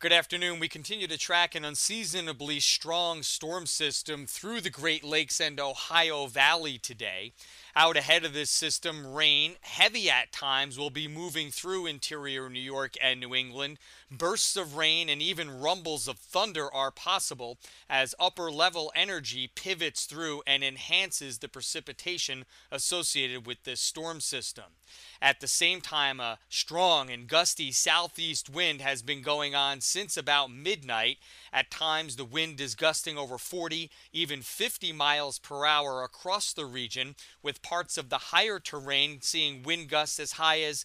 Good afternoon. We continue to track an unseasonably strong storm system through the Great Lakes and Ohio Valley today. Out ahead of this system, rain, heavy at times, will be moving through interior New York and New England. Bursts of rain and even rumbles of thunder are possible as upper level energy pivots through and enhances the precipitation associated with this storm system. At the same time, a strong and gusty southeast wind has been going on since about midnight. At times, the wind is gusting over 40, even 50 miles per hour across the region, with parts of the higher terrain seeing wind gusts as high as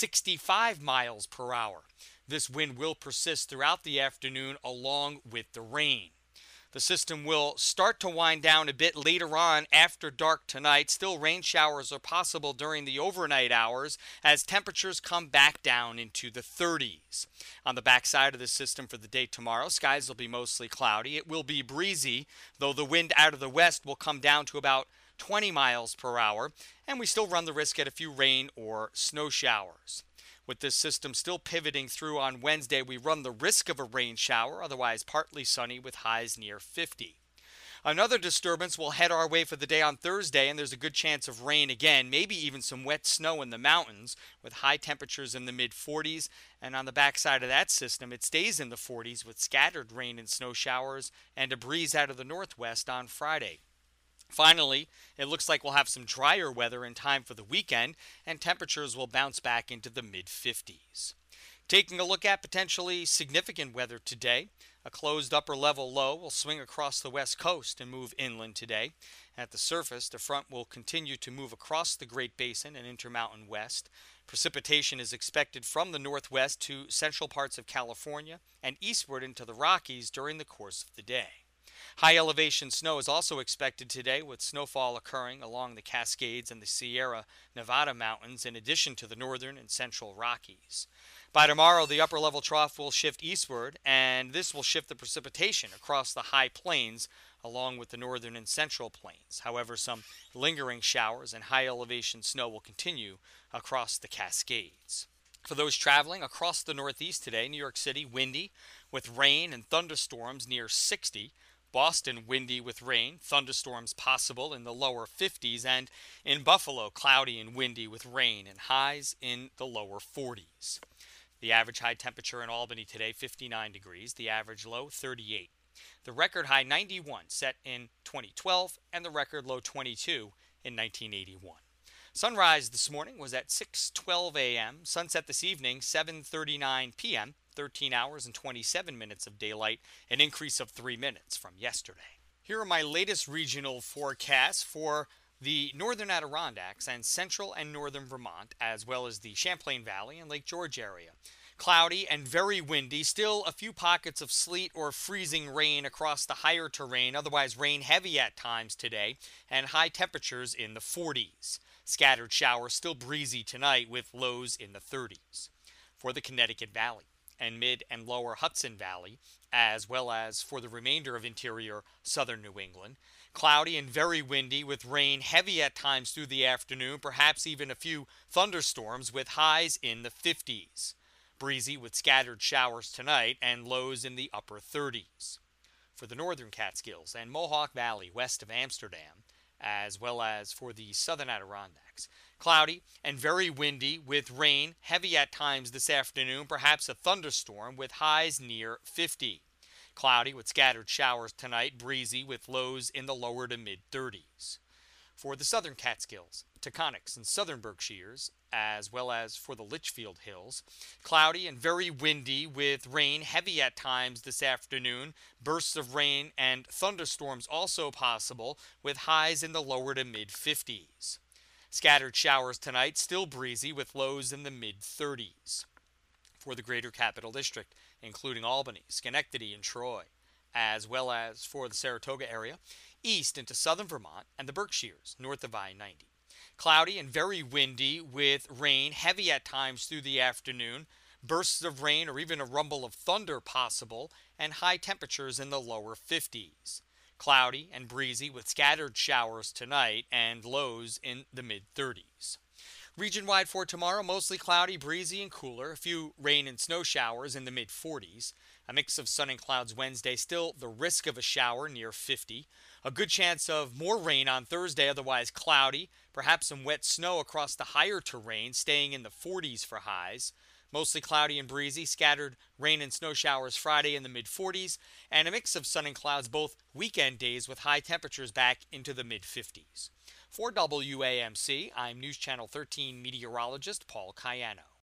65 miles per hour. This wind will persist throughout the afternoon along with the rain. The system will start to wind down a bit later on after dark tonight. Still, rain showers are possible during the overnight hours as temperatures come back down into the 30s. On the backside of the system for the day tomorrow, skies will be mostly cloudy. It will be breezy, though the wind out of the west will come down to about 20 miles per hour, and we still run the risk at a few rain or snow showers. With this system still pivoting through on Wednesday, we run the risk of a rain shower, otherwise partly sunny with highs near 50. Another disturbance will head our way for the day on Thursday, and there's a good chance of rain again, maybe even some wet snow in the mountains, with high temperatures in the mid-40s. And on the backside of that system, it stays in the 40s with scattered rain and snow showers and a breeze out of the northwest on Friday. Finally, it looks like we'll have some drier weather in time for the weekend, and temperatures will bounce back into the mid-50s. Taking a look at potentially significant weather today, a closed upper level low will swing across the west coast and move inland today. At the surface, the front will continue to move across the Great Basin and Intermountain West. Precipitation is expected from the northwest to central parts of California and eastward into the Rockies during the course of the day. High elevation snow is also expected today, with snowfall occurring along the Cascades and the Sierra Nevada mountains, in addition to the northern and central Rockies. By tomorrow, the upper level trough will shift eastward, and this will shift the precipitation across the high plains along with the northern and central plains. However, some lingering showers and high elevation snow will continue across the Cascades. For those traveling across the Northeast today, New York City windy with rain and thunderstorms near 60. Boston, windy with rain, thunderstorms possible in the lower 50s, and in Buffalo, cloudy and windy with rain and highs in the lower 40s. The average high temperature in Albany today, 59 degrees, the average low, 38. The record high, 91, set in 2012, and the record low, 22, in 1981. Sunrise this morning was at 6:12 a.m., sunset this evening, 7:39 p.m., 13 hours and 27 minutes of daylight, an increase of 3 minutes from yesterday. Here are my latest regional forecasts for the northern Adirondacks and central and northern Vermont, as well as the Champlain Valley and Lake George area. Cloudy and very windy, still a few pockets of sleet or freezing rain across the higher terrain, otherwise rain heavy at times today, and high temperatures in the 40s. Scattered showers, still breezy tonight with lows in the 30s. For the Connecticut Valley and mid and lower Hudson Valley, as well as for the remainder of interior southern New England, cloudy and very windy with rain heavy at times through the afternoon, perhaps even a few thunderstorms with highs in the 50s. Breezy with scattered showers tonight and lows in the upper 30s. For the northern Catskills and Mohawk Valley west of Amsterdam, as well as for the southern Adirondacks, cloudy and very windy with rain heavy at times this afternoon, perhaps a thunderstorm with highs near 50. Cloudy with scattered showers tonight, breezy with lows in the lower to mid 30s. For the southern Catskills, Taconics, and southern Berkshires, as well as for the Litchfield Hills, cloudy and very windy with rain heavy at times this afternoon, bursts of rain and thunderstorms also possible with highs in the lower to mid 50s. Scattered showers tonight, still breezy with lows in the mid 30s. For the greater Capital District, including Albany, Schenectady, and Troy, as well as for the Saratoga area, east into southern Vermont and the Berkshires, north of I-90. Cloudy and very windy with rain heavy at times through the afternoon, bursts of rain or even a rumble of thunder possible, and high temperatures in the lower 50s. Cloudy and breezy with scattered showers tonight and lows in the mid-30s. Region-wide for tomorrow, mostly cloudy, breezy, and cooler. A few rain and snow showers in the mid-40s. A mix of sun and clouds Wednesday, still the risk of a shower near 50. A good chance of more rain on Thursday, otherwise cloudy. Perhaps some wet snow across the higher terrain, staying in the 40s for highs. Mostly cloudy and breezy, scattered rain and snow showers Friday in the mid 40s, and a mix of sun and clouds both weekend days with high temperatures back into the mid 50s. For WAMC, I'm News Channel 13 meteorologist Paul Cayano.